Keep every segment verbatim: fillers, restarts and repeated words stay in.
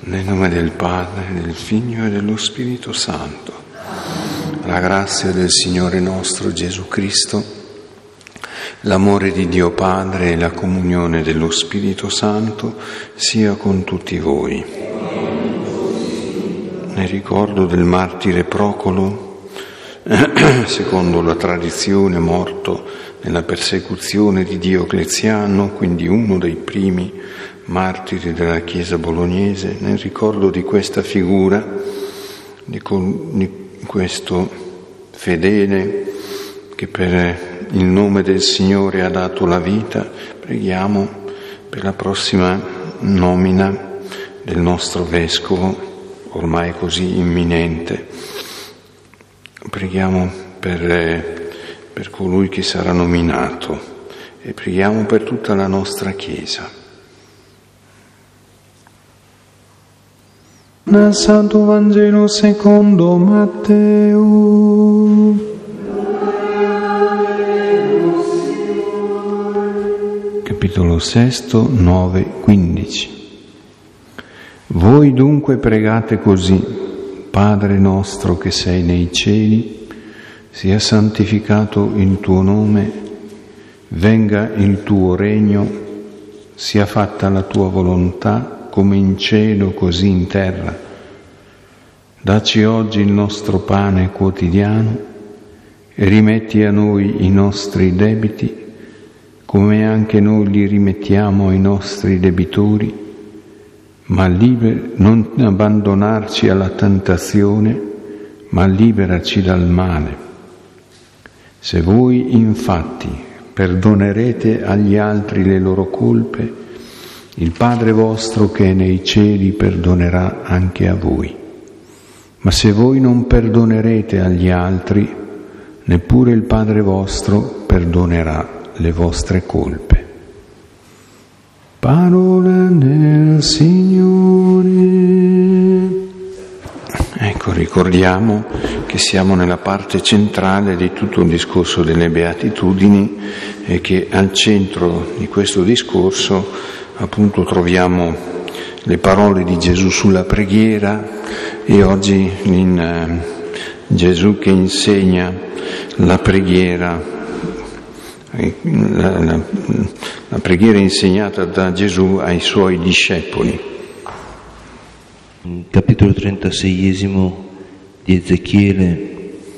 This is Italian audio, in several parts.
Nel nome del Padre, del Figlio e dello Spirito Santo. La grazia del Signore nostro Gesù Cristo, l'amore di Dio Padre e la comunione dello Spirito Santo sia con tutti voi. Nel ricordo del martire Procolo, secondo la tradizione morto nella persecuzione di Diocleziano, quindi uno dei primi martiri della Chiesa bolognese, nel ricordo di questa figura, di, col, di questo fedele che per il nome del Signore ha dato la vita, preghiamo per la prossima nomina del nostro Vescovo, ormai così imminente. Preghiamo per, per colui che sarà nominato e preghiamo per tutta la nostra Chiesa. Dal Santo Vangelo secondo Matteo. Capitolo sesto, nove, quindici. Voi dunque pregate così: Padre nostro che sei nei cieli, sia santificato il tuo nome, venga il tuo regno, sia fatta la tua volontà, come in cielo così in terra. Dacci oggi il nostro pane quotidiano e rimetti a noi i nostri debiti, come anche noi li rimettiamo ai nostri debitori, ma liber- non abbandonarci alla tentazione, ma liberaci dal male. Se voi infatti perdonerete agli altri le loro colpe, il Padre vostro che è nei cieli perdonerà anche a voi. Ma se voi non perdonerete agli altri, neppure il Padre vostro perdonerà le vostre colpe. Parola del Signore. Ecco, ricordiamo che siamo nella parte centrale di tutto il discorso delle Beatitudini e che al centro di questo discorso appunto troviamo le parole di Gesù sulla preghiera e oggi in eh, Gesù che insegna la preghiera, la, la, la preghiera insegnata da Gesù ai suoi discepoli. Capitolo trentaseiesimo di Ezechiele.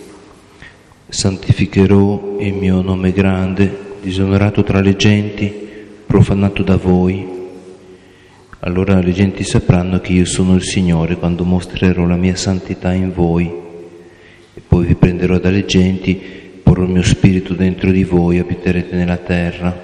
Santificherò il mio nome grande, disonorato tra le genti, profanato da voi. Allora le genti sapranno che io sono il Signore quando mostrerò la mia santità in voi. E poi vi prenderò dalle genti, porrò il mio spirito dentro di voi, abiterete nella terra.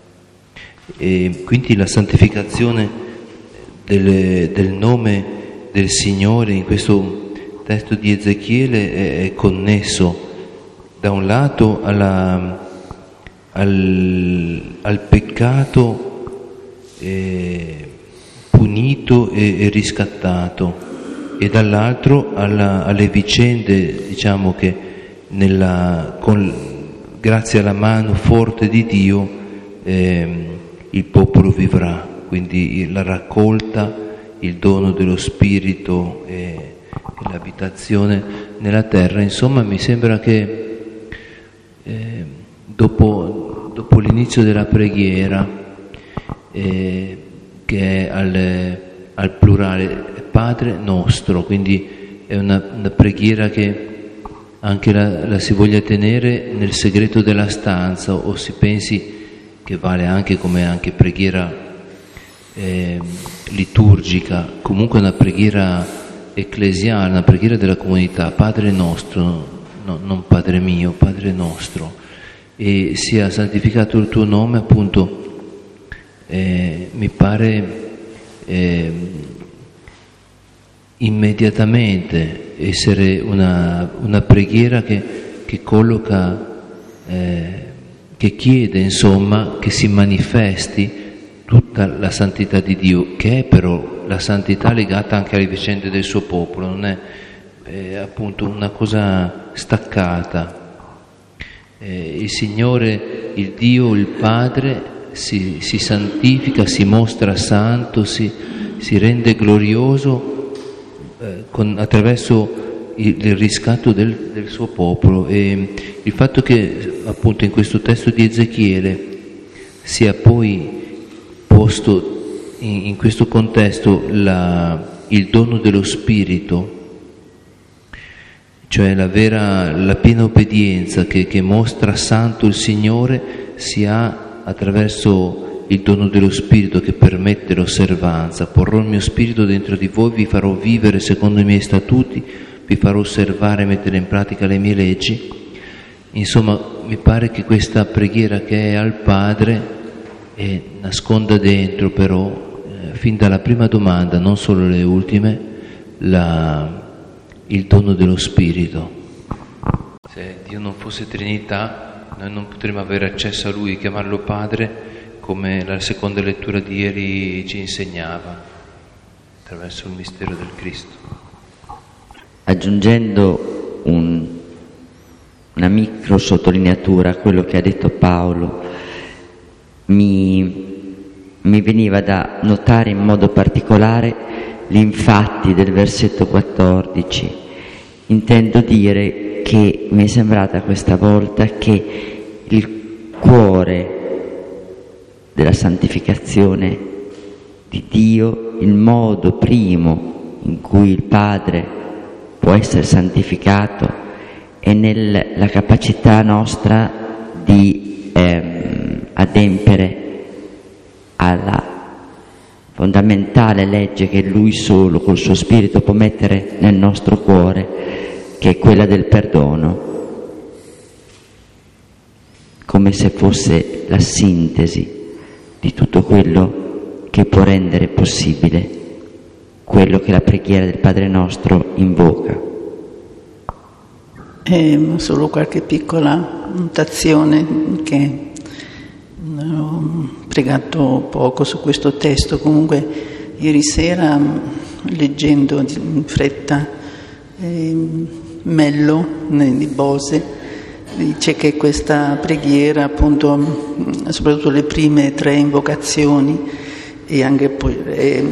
E quindi la santificazione del, del nome del Signore in questo testo di Ezechiele è, è connesso da un lato alla Al, al peccato eh, punito e, e riscattato, e dall'altro alla, alle vicende, diciamo che nella, con, grazie alla mano forte di Dio eh, il popolo vivrà, quindi la raccolta, il dono dello Spirito e, e l'abitazione nella terra. Insomma, mi sembra che eh, Dopo, dopo l'inizio della preghiera, eh, che è al, al plurale Padre nostro, quindi è una, una preghiera che anche la, la si voglia tenere nel segreto della stanza, o si pensi che vale anche come anche preghiera eh, liturgica, comunque una preghiera ecclesiale, una preghiera della comunità, Padre nostro, no, non Padre mio, Padre nostro. E sia santificato il tuo nome, appunto, eh, mi pare eh, immediatamente essere una, una preghiera che, che colloca, eh, che chiede, insomma, che si manifesti tutta la santità di Dio, che è però la santità legata anche alle vicende del suo popolo, non è eh, appunto una cosa staccata. Eh, il Signore, il Dio, il Padre si, si santifica, si mostra santo, si, si rende glorioso eh, con, attraverso il, il riscatto del, del suo popolo. E il fatto che appunto in questo testo di Ezechiele sia poi posto in, in questo contesto la, il dono dello Spirito, cioè la vera, la piena obbedienza che, che mostra santo il Signore, si ha attraverso il dono dello Spirito che permette l'osservanza. Porrò il mio Spirito dentro di voi, vi farò vivere secondo i miei statuti, vi farò osservare e mettere in pratica le mie leggi. Insomma, mi pare che questa preghiera che è al Padre eh, nasconda dentro però, eh, fin dalla prima domanda, non solo le ultime, la... il dono dello Spirito. Se Dio non fosse Trinità, noi non potremmo avere accesso a Lui, chiamarlo Padre, come la seconda lettura di ieri ci insegnava, attraverso il mistero del Cristo. Aggiungendo un, una micro sottolineatura a quello che ha detto Paolo, mi, mi veniva da notare in modo particolare l'infatti del versetto quattordici. Intendo dire che mi è sembrata questa volta che il cuore della santificazione di Dio, il modo primo in cui il Padre può essere santificato, è nella capacità nostra di ehm, adempiere alla fondamentale legge che Lui solo col suo Spirito può mettere nel nostro cuore, che è quella del perdono, come se fosse la sintesi di tutto quello che può rendere possibile quello che la preghiera del Padre nostro invoca. E solo qualche piccola notazione, che ho pregato poco su questo testo. Comunque ieri sera, leggendo in fretta eh, Mello di Bose, dice che questa preghiera, appunto, soprattutto le prime tre invocazioni, e anche poi è,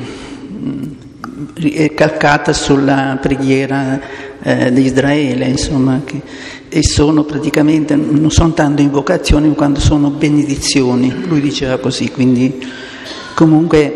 è calcata sulla preghiera eh, di Israele, insomma, che, e sono praticamente, non sono tanto invocazioni quanto sono benedizioni, lui diceva così. Quindi comunque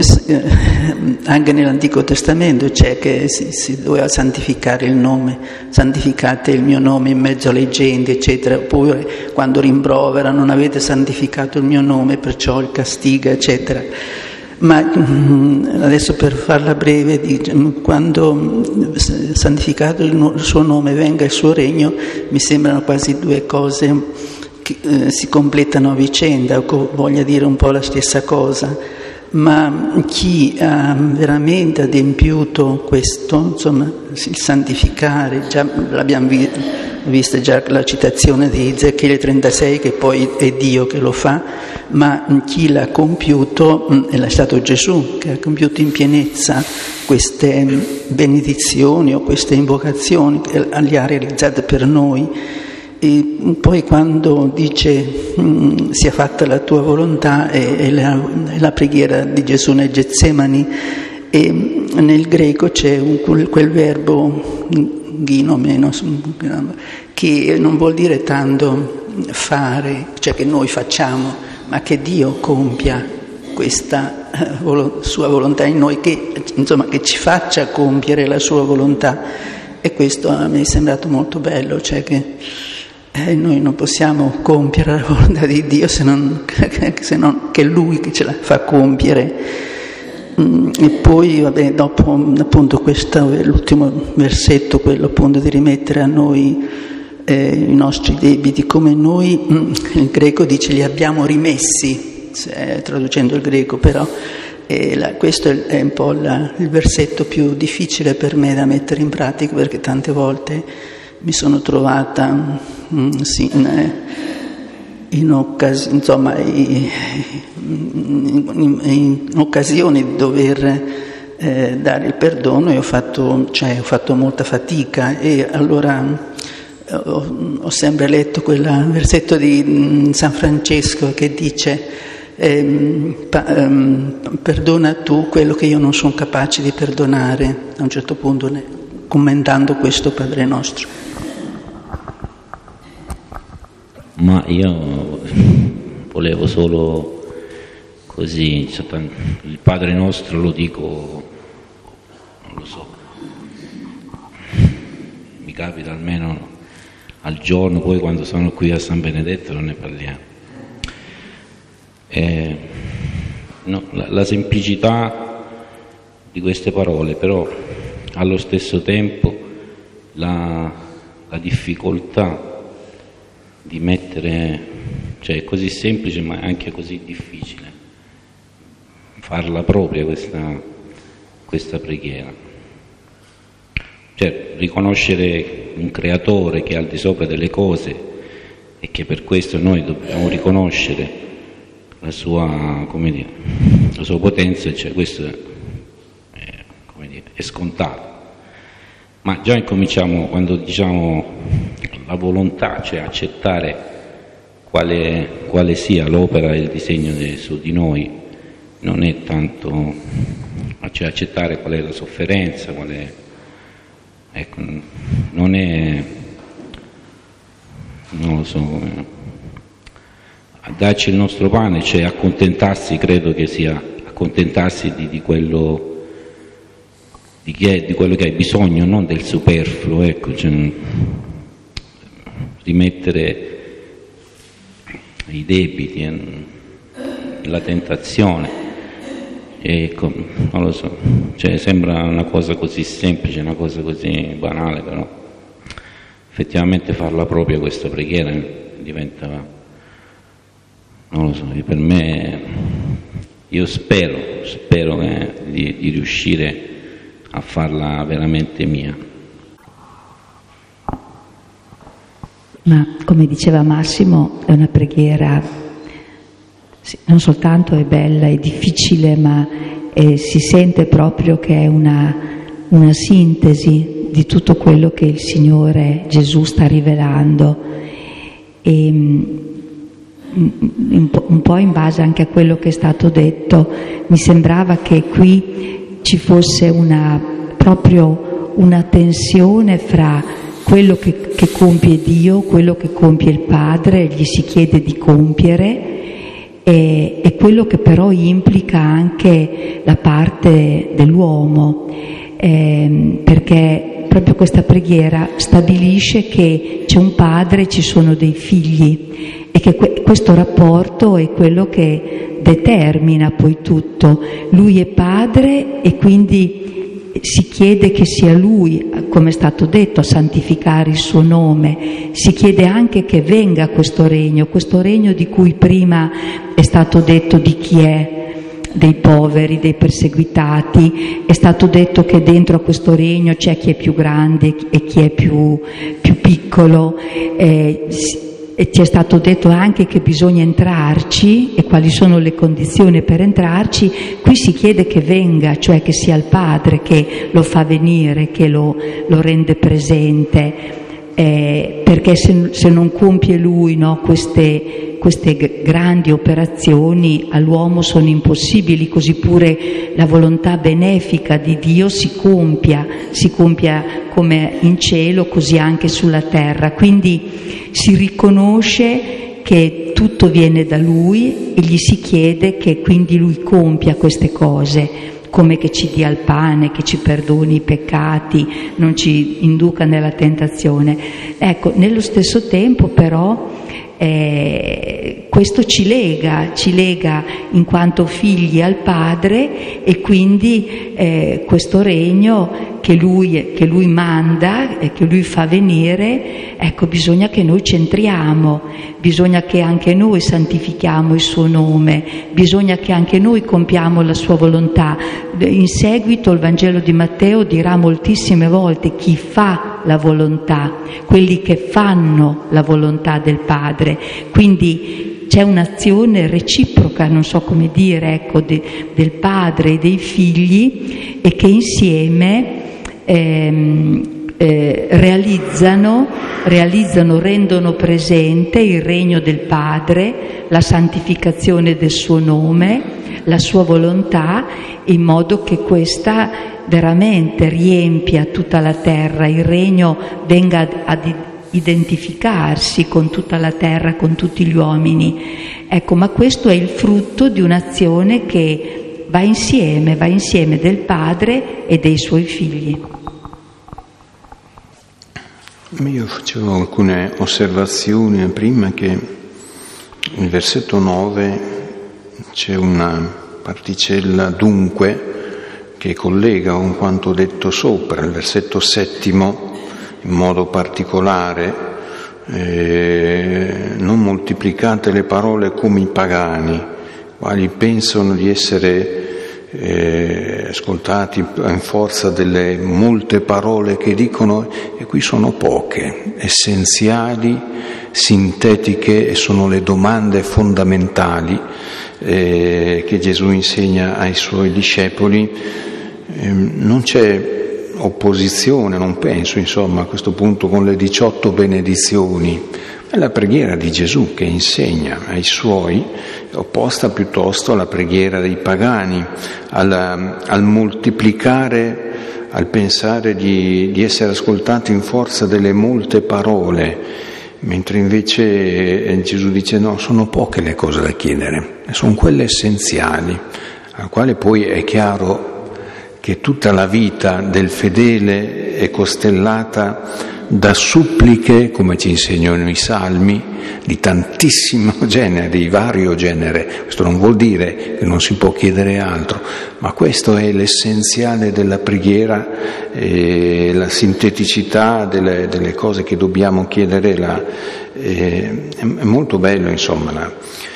anche nell'Antico Testamento c'è che si, si doveva santificare il nome, santificate il mio nome in mezzo alle genti, eccetera. Oppure quando rimprovera, non avete santificato il mio nome, perciò il castiga, eccetera. Ma adesso, per farla breve, quando santificato il suo nome venga il suo regno, mi sembrano quasi due cose che eh, si completano a vicenda, o voglia dire un po' la stessa cosa. Ma chi ha veramente adempiuto questo, insomma, il santificare, già l'abbiamo vista già la citazione di Ezechiele trentasei, che poi è Dio che lo fa, ma chi l'ha compiuto è stato Gesù, che ha compiuto in pienezza queste benedizioni o queste invocazioni, che le ha realizzate per noi. E poi quando dice sia fatta la tua volontà, è, è, la, è la preghiera di Gesù nel Getsemani, e nel greco c'è un, quel, quel verbo ginomeno, che non vuol dire tanto fare, cioè che noi facciamo, ma che Dio compia questa uh, sua volontà in noi, che, insomma, che ci faccia compiere la sua volontà. E questo a me è sembrato molto bello, cioè che Eh, noi non possiamo compiere la volontà di Dio se non, se non che è Lui che ce la fa compiere. Mm, e poi, vabbè, dopo appunto questo, l'ultimo versetto, quello appunto di rimettere a noi eh, i nostri debiti, come noi, mm, il greco dice li abbiamo rimessi, se, traducendo il greco, però eh, la, questo è, è un po' la, il versetto più difficile per me da mettere in pratica, perché tante volte mi sono trovata mm, sì, in, in, occas- insomma, in, in, in occasioni di dover eh, dare il perdono, e ho fatto, cioè, ho fatto molta fatica. E allora ho, ho sempre letto quel versetto di San Francesco che dice ehm, pa, ehm, perdona tu quello che io non sono capace di perdonare, a un certo punto, ne, commentando questo Padre Nostro. Ma io volevo solo così, il Padre Nostro lo dico, non lo so, mi capita almeno al giorno, poi quando sono qui a San Benedetto non ne parliamo. Eh, no, la, la semplicità di queste parole, però allo stesso tempo la, la difficoltà di mettere, cioè è così semplice ma anche così difficile farla propria questa, questa preghiera, cioè riconoscere un creatore che è al di sopra delle cose e che per questo noi dobbiamo riconoscere la sua, come dire, la sua potenza, cioè questo è, come dire, è scontato, ma già incominciamo quando diciamo la volontà, cioè accettare quale, quale sia l'opera e il disegno de, su di noi, non è tanto, cioè accettare qual è la sofferenza, qual è, ecco, non è, non lo so, come, a darci il nostro pane, cioè accontentarsi, credo che sia accontentarsi di, di quello di, chi è, di quello che hai bisogno, non del superfluo, ecco, cioè, rimettere i debiti, la tentazione, ecco, non lo so, cioè sembra una cosa così semplice, una cosa così banale, però effettivamente farla propria questa preghiera diventa, non lo so, per me, io spero, spero eh, di, di riuscire a farla veramente mia. Ma come diceva Massimo, è una preghiera, sì, non soltanto è bella, è difficile, ma eh, si sente proprio che è una, una sintesi di tutto quello che il Signore Gesù sta rivelando. E, un po', un po' in base anche a quello che è stato detto, mi sembrava che qui ci fosse una, proprio una tensione fra quello che, che compie Dio, quello che compie il Padre, gli si chiede di compiere, e, e quello che però implica anche la parte dell'uomo, eh, perché proprio questa preghiera stabilisce che c'è un padre e ci sono dei figli, e che que- questo rapporto è quello che determina poi tutto. Lui è padre e quindi si chiede che sia Lui, come è stato detto, a santificare il suo nome. Si chiede anche che venga questo regno, questo regno di cui prima è stato detto di chi è, dei poveri, dei perseguitati. È stato detto che dentro a questo regno c'è chi è più grande e chi è più, più piccolo. Eh, E ci è stato detto anche che bisogna entrarci e quali sono le condizioni per entrarci. Qui si chiede che venga, cioè che sia il Padre che lo fa venire, che lo, lo rende presente, eh, perché se, se non compie Lui, no, queste, queste grandi operazioni all'uomo sono impossibili, così pure la volontà benefica di Dio si compia, si compia come in cielo, così anche sulla terra. Quindi si riconosce che tutto viene da Lui e gli si chiede che quindi Lui compia queste cose, come che ci dia il pane, che ci perdoni i peccati, non ci induca nella tentazione. Ecco, nello stesso tempo però eh, questo ci lega, ci lega in quanto figli al Padre, e quindi eh, questo regno che lui, che lui manda e che Lui fa venire, ecco, bisogna che noi centriamo, bisogna che anche noi santifichiamo il suo nome, bisogna che anche noi compiamo la sua volontà. In seguito il Vangelo di Matteo dirà moltissime volte chi fa la volontà, quelli che fanno la volontà del Padre. Quindi c'è un'azione reciproca, non so come dire, ecco, de, del padre e dei figli, e che insieme ehm, eh, realizzano, realizzano, rendono presente il regno del Padre, la santificazione del suo nome, la sua volontà, in modo che questa veramente riempia tutta la terra, il regno venga ad, ad identificarsi con tutta la terra, con tutti gli uomini. Ecco, ma questo è il frutto di un'azione che va insieme, va insieme del Padre e dei suoi figli. Io facevo alcune osservazioni prima, che nel versetto nove c'è una particella dunque che collega con quanto detto sopra. Il versetto settimo, in modo particolare, eh, non moltiplicate le parole come i pagani, quali pensano di essere eh, ascoltati in forza delle molte parole che dicono, e qui sono poche, essenziali, sintetiche, e sono le domande fondamentali eh, che Gesù insegna ai suoi discepoli. Eh, non c'è opposizione, non penso, insomma, a questo punto con le diciotto benedizioni. È la preghiera di Gesù che insegna ai suoi, opposta piuttosto alla preghiera dei pagani, al, al moltiplicare, al pensare di, di essere ascoltati in forza delle molte parole, mentre invece Gesù dice no, sono poche le cose da chiedere, sono quelle essenziali, al quale poi è chiaro che tutta la vita del fedele è costellata da suppliche, come ci insegnano i salmi, di tantissimo genere, di vario genere. Questo non vuol dire che non si può chiedere altro, ma questo è l'essenziale della preghiera, eh, la sinteticità delle, delle cose che dobbiamo chiedere. La, eh, è molto bello, insomma. La,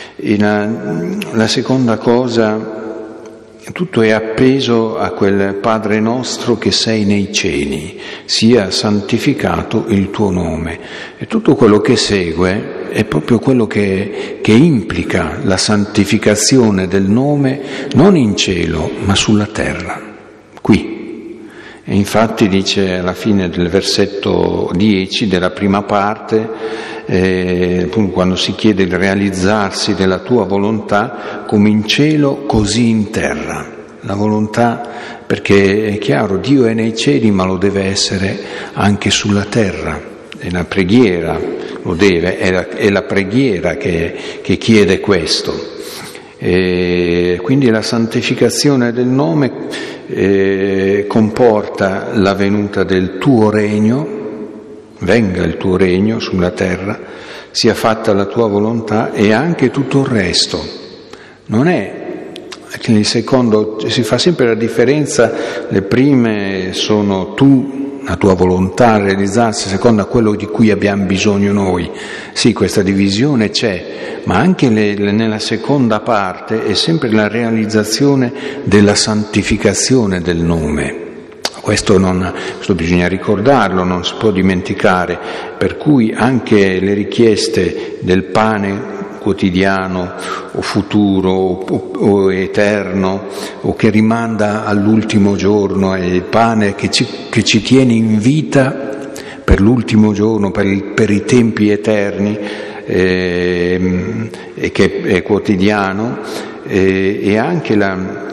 la, la seconda cosa, tutto è appeso a quel Padre nostro che sei nei cieli, sia santificato il tuo nome. E tutto quello che segue è proprio quello che, che implica la santificazione del nome, non in cielo, ma sulla terra, qui. E infatti dice alla fine del versetto dieci della prima parte, eh, quando si chiede il realizzarsi della tua volontà, come in cielo così in terra. La volontà, perché è chiaro, Dio è nei cieli, ma lo deve essere anche sulla terra. E la preghiera lo deve, è la, è la preghiera che, che chiede questo. E quindi la santificazione del nome eh, comporta la venuta del tuo regno. Venga il tuo regno sulla terra, sia fatta la tua volontà, e anche tutto il resto. Non è che nel secondo si fa sempre la differenza, le prime sono tu, la tua volontà realizzarsi secondo quello di cui abbiamo bisogno noi. Sì, questa divisione c'è, ma anche le, le, nella seconda parte è sempre la realizzazione della santificazione del nome. Questo, non, questo bisogna ricordarlo, non si può dimenticare, per cui anche le richieste del pane quotidiano o futuro o, o eterno, o che rimanda all'ultimo giorno, è il pane che ci, che ci tiene in vita per l'ultimo giorno, per, il, per i tempi eterni, eh, e che è quotidiano, eh, e anche la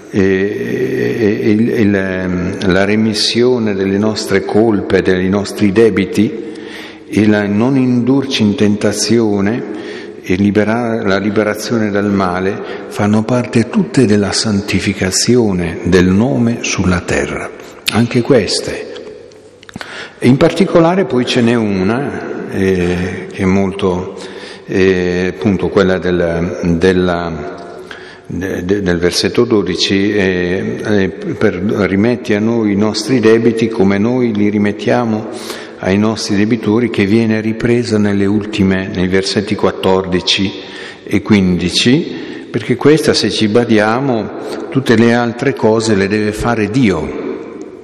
E, e, e la, la remissione delle nostre colpe, dei nostri debiti, e la non indurci in tentazione e liberare, la liberazione dal male fanno parte tutte della santificazione del nome sulla terra, anche queste. E in particolare poi ce n'è una eh, che è molto eh, appunto quella della, della del versetto dodici, eh, eh, per rimetti a noi i nostri debiti come noi li rimettiamo ai nostri debitori, che viene ripresa nelle ultime, nei versetti quattordici e quindici, perché questa, se ci badiamo, tutte le altre cose le deve fare Dio.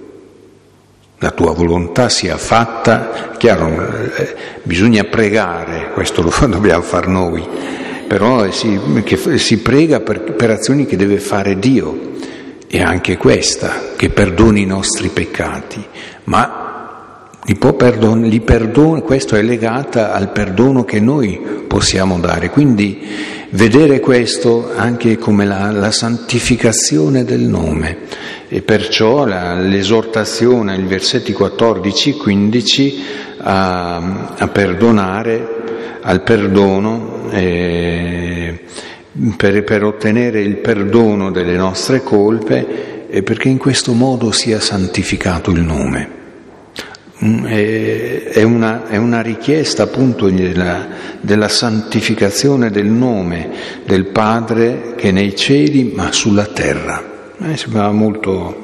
La tua volontà sia fatta, chiaro, eh, bisogna pregare, questo lo dobbiamo far noi, però si, che si prega per, per azioni che deve fare Dio, e anche questa, che perdoni i nostri peccati, ma li può perdon- li perdona, questo è legato al perdono che noi possiamo dare, quindi vedere questo anche come la, la santificazione del nome, e perciò la, l'esortazione, i versetti quattordici e quindici a, a perdonare, al perdono, eh, per, per ottenere il perdono delle nostre colpe, e perché in questo modo sia santificato il nome. È una, è una richiesta appunto della, della santificazione del nome del Padre che è nei cieli ma sulla terra. Mi sembrava molto...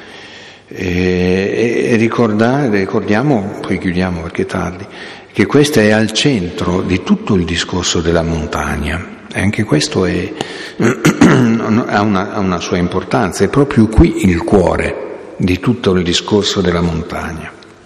E, e ricordare, ricordiamo, poi chiudiamo perché è tardi, che questo è al centro di tutto il discorso della montagna. E anche questo è, ha, una, ha una sua importanza, è proprio qui il cuore di tutto il discorso della montagna.